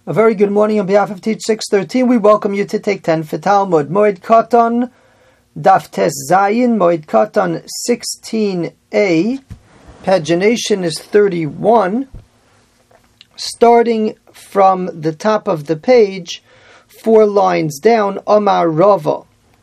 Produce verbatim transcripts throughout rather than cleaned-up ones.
A very good morning on behalf of Teach six thirteen. We welcome you to take ten for Talmud. Moed Katan, Daf Tes Zayin, Moed Katan sixteen A. Pagination is thirty-one. Starting from the top of the page, four lines down, Amar Rava.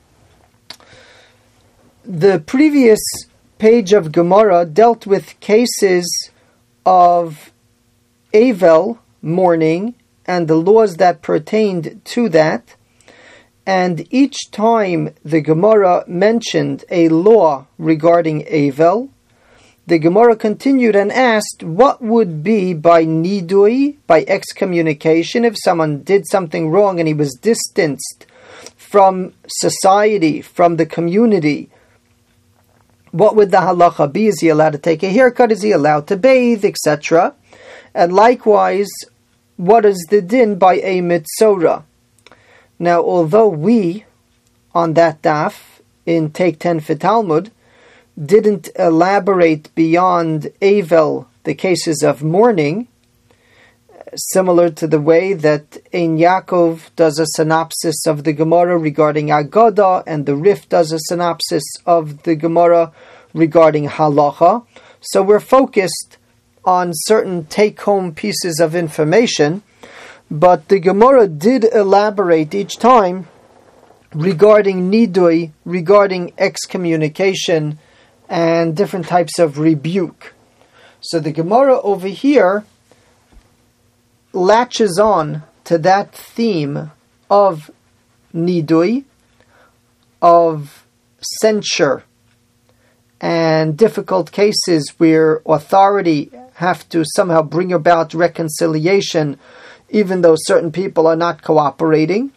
The previous page of Gemara dealt with cases of Avel, mourning, and the laws that pertained to that. And each time the Gemara mentioned a law regarding Avel, the Gemara continued and asked what would be by nidui, by excommunication, if someone did something wrong and he was distanced from society, from the community. What would the halacha be? Is he allowed to take a haircut? Is he allowed to bathe, et cetera? And likewise, what is the din by a mitzora? Now, although we, on that daf, in Take ten for Talmud, didn't elaborate beyond Avel, the cases of mourning, similar to the way that Ein Yaakov does a synopsis of the Gemara regarding Agada, and the Rif does a synopsis of the Gemara regarding Halacha. So we're focused on certain take-home pieces of information, but the Gemara did elaborate each time regarding nidui, regarding excommunication, and different types of rebuke. So the Gemara over here latches on to that theme of nidui, of censure, and difficult cases where authority have to somehow bring about reconciliation even though certain people are not cooperating.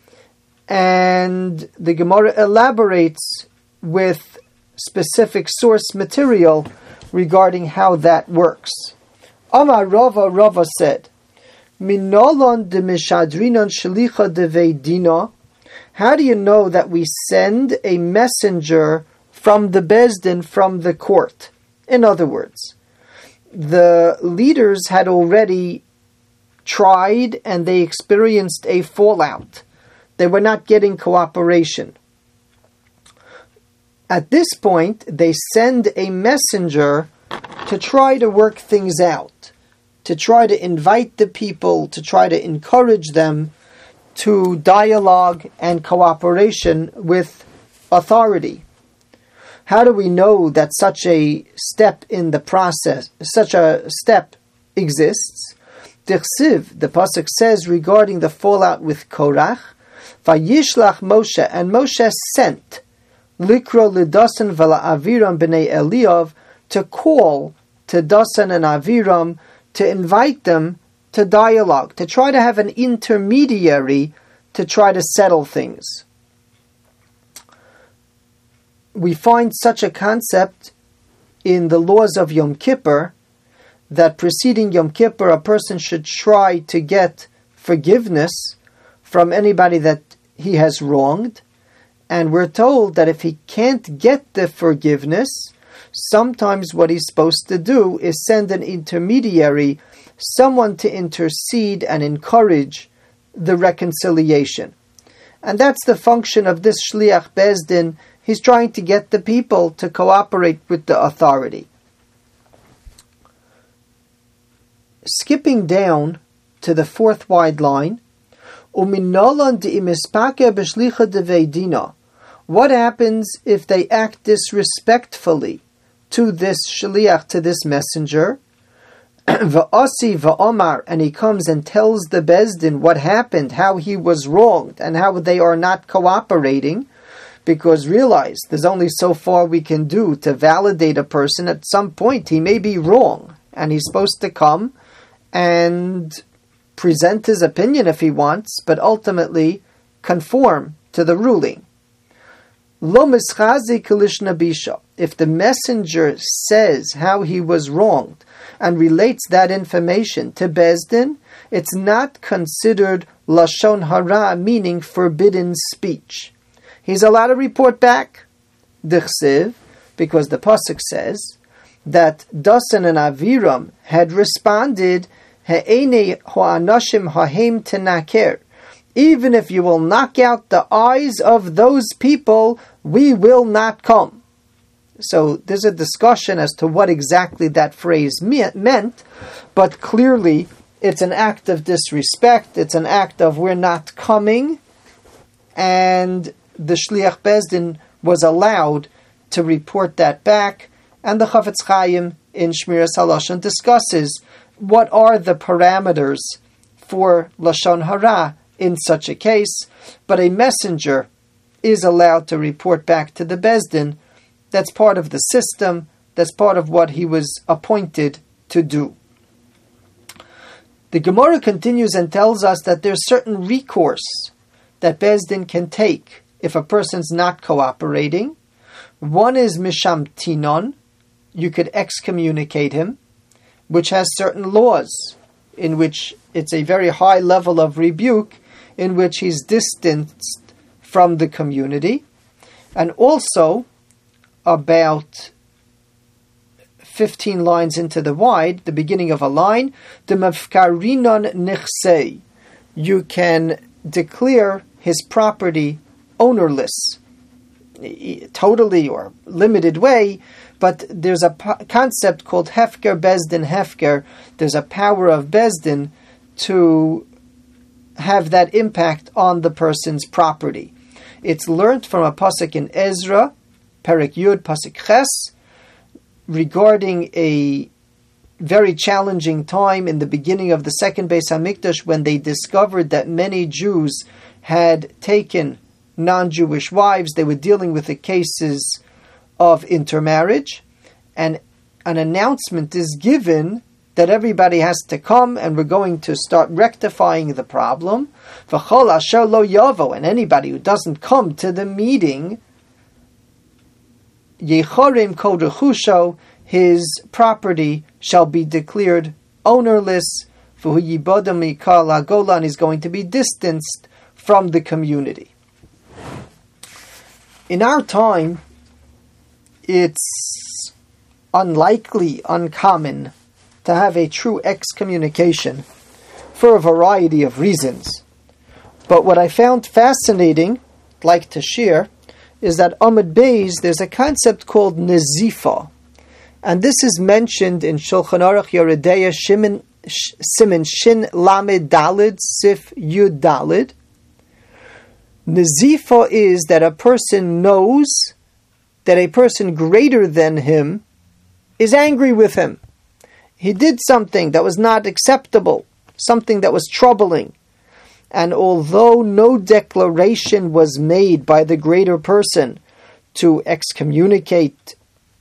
And the Gemara elaborates with specific source material regarding how that works. Amar Rava, Rava said, Minolon de mishadrinon shalicha de veidina. How do you know that we send a messenger from the Bezdin, from the court? In other words, the leaders had already tried and they experienced a fallout. They were not getting cooperation. At this point, they send a messenger to try to work things out, to try to invite the people, to try to encourage them to dialogue and cooperation with authority. How do we know that such a step in the process, such a step exists? Dichsiv, the pasuk says regarding the fallout with Korach, Vayishlach Moshe, and Moshe sent Likro Lidasan Vala Aviram b'nei Eliyav, to call to Dasan and Aviram, to invite them to dialogue, to try to have an intermediary to try to settle things. We find such a concept in the laws of Yom Kippur, that preceding Yom Kippur a person should try to get forgiveness from anybody that he has wronged. And we're told that if he can't get the forgiveness, sometimes what he's supposed to do is send an intermediary, someone to intercede and encourage the reconciliation. And that's the function of this Shliach Bezdin. He's trying to get the people to cooperate with the authority. Skipping down to the fourth wide line, what happens if they act disrespectfully to this shliach, to this messenger? Va'asi va'omar, and he comes and tells the Bezdin what happened, how he was wronged, and how they are not cooperating. Because realize, there's only so far we can do to validate a person. At some point he may be wrong, and he's supposed to come and present his opinion if he wants, but ultimately conform to the ruling. Lo mischazi kalishna bisha. If the messenger says how he was wronged and relates that information to Bezdin, it's not considered lashon hara, meaning forbidden speech. He's allowed to report back, dichsiv, because the pasuk says that Dasan and Aviram had responded, He'ene ho'anashim hahem tenaker. Even if you will knock out the eyes of those people, we will not come. So there's a discussion as to what exactly that phrase me- meant, but clearly it's an act of disrespect, it's an act of we're not coming, and the Shliach Bezdin was allowed to report that back, and the Chafetz Chaim in Shmiras HaLashon discusses what are the parameters for Lashon Hara in such a case, but a messenger is allowed to report back to the Bezdin. That's part of the system, that's part of what he was appointed to do. The Gemara continues and tells us that there's certain recourse that Bezdin can take if a person's not cooperating. One is Misham Tinon, you could excommunicate him, which has certain laws, in which it's a very high level of rebuke, in which he's distanced from the community. And also, about fifteen lines into the wide, the beginning of a line, the mafkarinon nichsei, you can declare his property ownerless, totally or limited way, but there's a po- concept called hefker bezdin hefker. There's a power of bezdin to have that impact on the person's property. It's learnt from a pasuk in Ezra, Perek Yud, pasuk Ches, regarding a very challenging time in the beginning of the second Beis Hamikdash when they discovered that many Jews had taken non-Jewish wives. They were dealing with the cases of intermarriage, and an announcement is given that everybody has to come and we're going to start rectifying the problem. V'chol asher lo yavo, and anybody who doesn't come to the meeting, Yechorim kol rechusho, his property shall be declared ownerless. V'hu yibodem mikal hagola, and he's going to be distanced from the community. In our time, it's unlikely, uncommon, to have a true excommunication for a variety of reasons. But what I found fascinating, like to share, is that Amud Beis, there's a concept called Nazifa. And this is mentioned in Shulchan Aruch Yeredeya Siman Siman Shin Lamed Dalid Sif Yud Dalid. Nazifa is that a person knows that a person greater than him is angry with him. He did something that was not acceptable, something that was troubling. And although no declaration was made by the greater person to excommunicate,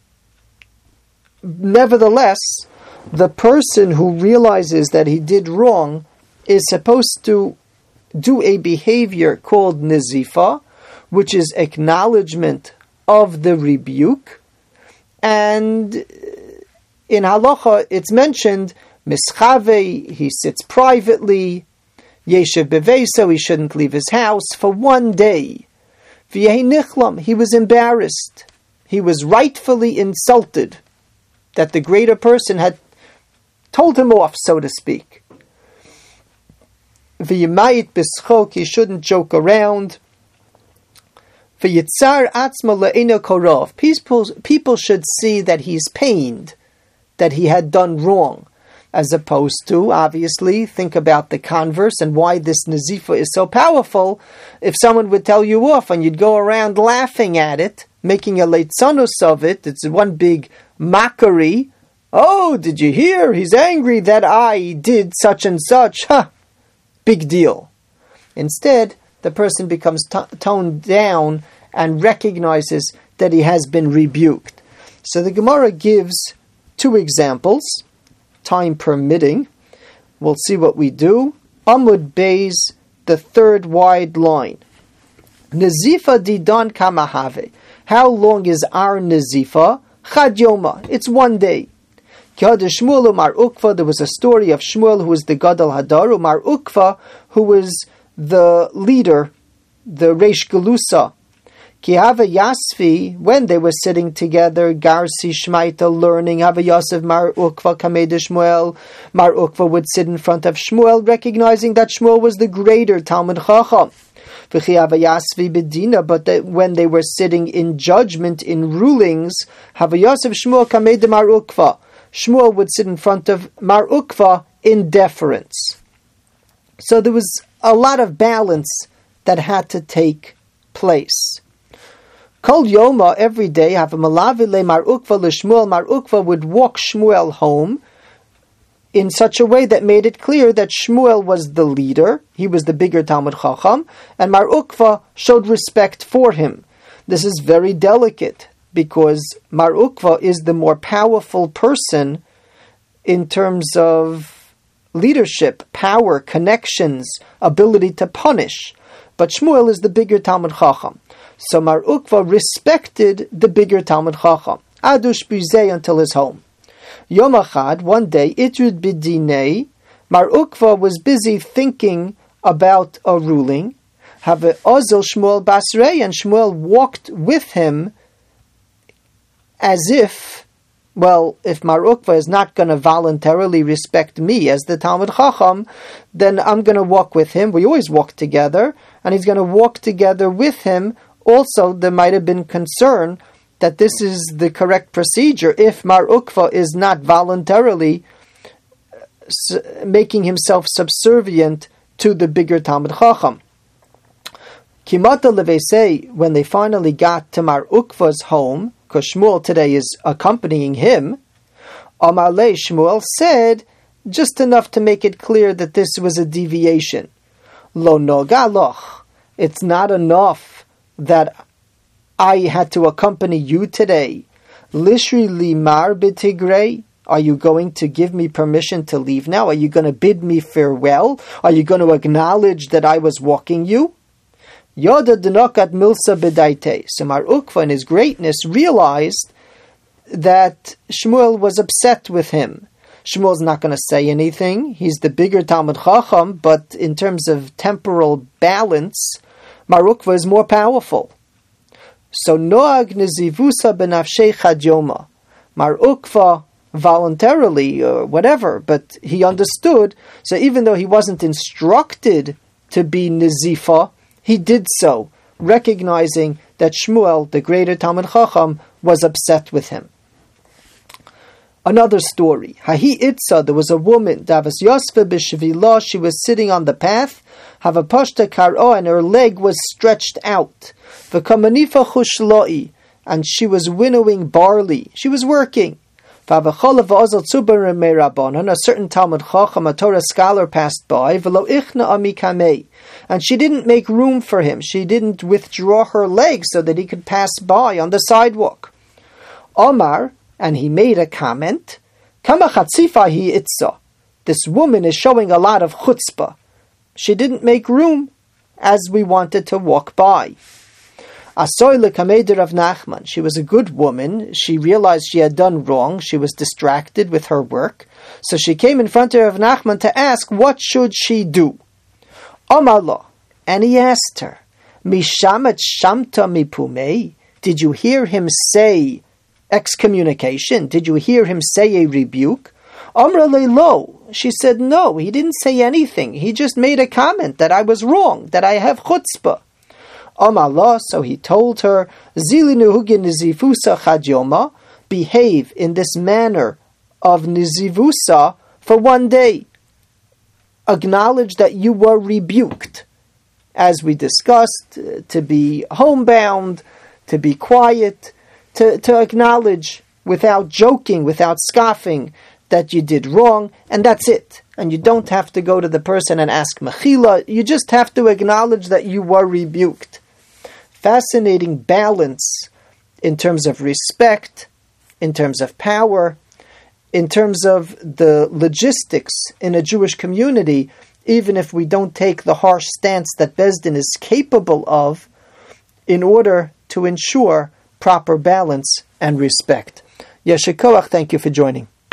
nevertheless, the person who realizes that he did wrong is supposed to do a behavior called Nazifa, which is acknowledgement of the rebuke. And in halacha, it's mentioned, Mischave, he sits privately, Yeshev beveso, he shouldn't leave his house for one day. V'yehi nichlam, he was embarrassed. He was rightfully insulted that the greater person had told him off, so to speak. V'yimayit b'schok, he shouldn't joke around. V'yitzar atzma le'eno korov, people, people should see that he's pained, that he had done wrong, as opposed to, obviously, think about the converse and why this nazifa is so powerful. If someone would tell you off and you'd go around laughing at it, making a leitzanus of it, it's one big mockery. Oh, did you hear? He's angry that I did such and such. Huh. Big deal. Instead, the person becomes t- toned down and recognizes that he has been rebuked. So the Gemara gives two examples, time permitting. We'll see what we do. Amud Beis, the third wide line. Nazifa didan kamahave. How long is our nazifa? Chad yoma. It's one day. There was a story of Shmuel, who was the Gadol Hadar, Umar Ukva, who was the leader, the Reish Gelusa. Ki Hava Yasvi, when they were sitting together, Garsi Shmaita learning, Hava Yosef Mar Ukva Kamei de Shmuel, Mar Ukva would sit in front of Shmuel, recognizing that Shmuel was the greater Talmud Chacham. V'chi Hava Yasvi Bedina, but that when they were sitting in judgment, in rulings, Hava Yosef Shmuel Kamei de Mar Ukva, Shmuel would sit in front of Mar Ukva in deference. So there was a lot of balance that had to take place. Kol Yoma, every day, have a malavile Mar Ukva l'Shmuel. Mar Ukva would walk Shmuel home in such a way that made it clear that Shmuel was the leader, he was the bigger Talmud Chacham, and Mar Ukva showed respect for him. This is very delicate, because Mar Ukva is the more powerful person in terms of leadership, power, connections, ability to punish. But Shmuel is the bigger Talmud Chacham. So Mar Ukva respected the bigger Talmud Chacham. Adush Bizeh until his home. Yom Achad, one day, Itrud Bidinei, Mar Ukva was busy thinking about a ruling. Have Ozel Shmuel Basrei, and Shmuel walked with him as if, well, if Mar Ukva is not going to voluntarily respect me as the Talmud Chacham, then I'm going to walk with him. We always walk together, and he's going to walk together with him. Also, there might have been concern that this is the correct procedure if Mar Ukva is not voluntarily making himself subservient to the bigger Talmud Chacham. Kimata Levesei, when they finally got to Mar Ukva's home, because Shmuel today is accompanying him, Amar Le, Shmuel said, just enough to make it clear that this was a deviation. Lo nogaloch, it's not enough that I had to accompany you today. Lishri limar b'tigrei, are you going to give me permission to leave now? Are you going to bid me farewell? Are you going to acknowledge that I was walking you? Yoda denokat milsa bedaite. So Mar Ukva, in his greatness, realized that Shmuel was upset with him. Shmuel's not going to say anything. He's the bigger Talmud Chacham, but in terms of temporal balance, Mar Ukva is more powerful. So Noag nezivusa benafshei chad yoma. Mar Ukva voluntarily or whatever, but he understood. So even though he wasn't instructed to be nezifa, he did so, recognizing that Shmuel, the greater Talmud Chacham, was upset with him. Another story. Hahi itza, there was a woman, Davas Yosve b'shvila, she was sitting on the path, Havapashta karo, and her leg was stretched out. V'kamanifa chushloi, and she was winnowing barley. She was working. V'avacholav v'ozal tzubar me'rabanan, a certain Talmud Chacham, a Torah scholar, passed by, v'lo ichna ami kamei, and she didn't make room for him. She didn't withdraw her leg so that he could pass by on the sidewalk. Omar, and he made a comment, Kama chatzifa hi itza. This woman is showing a lot of chutzpah. She didn't make room as we wanted to walk by. Asoy lekameder of Nachman. She was a good woman. She realized she had done wrong. She was distracted with her work. So she came in front of Nachman to ask, what should she do? Omar lo, and he asked her, Mishamet shamta mipumei. Did you hear him say excommunication? Did you hear him say a rebuke? Amra le lo. She said, no, he didn't say anything. He just made a comment that I was wrong, that I have chutzpah. Amar lo, so he told her, Zili nuhugin nizivusa chad yoma, behave in this manner of nizivusa for one day. Acknowledge that you were rebuked. As we discussed, to be homebound, to be quiet, To, to acknowledge without joking, without scoffing, that you did wrong, and that's it. And you don't have to go to the person and ask mechila. You just have to acknowledge that you were rebuked. Fascinating balance in terms of respect, in terms of power, in terms of the logistics in a Jewish community, even if we don't take the harsh stance that Beis Din is capable of, in order to ensure proper balance and respect. Yeshikoach, thank you for joining.